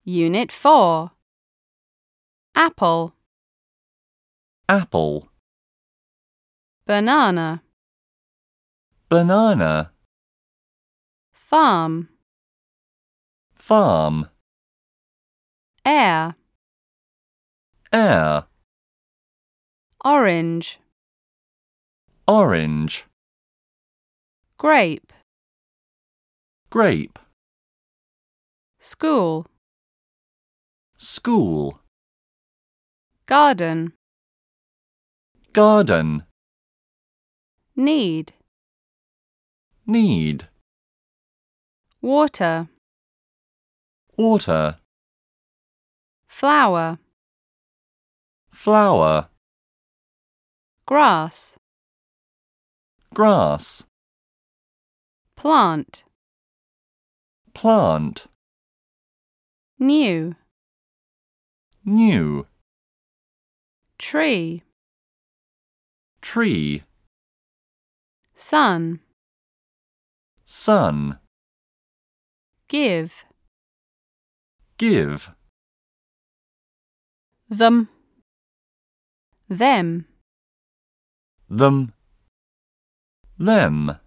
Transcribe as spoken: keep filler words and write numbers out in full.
Unit four. Apple, apple, banana, banana, farm, farm, air, air, orange, orange, grape, grape, school, school, garden, garden, need, need, water, water, flower, flower, grass, grass, plant, plant, new, new, tree, tree, sun, sun, give, give, them, them, them, them.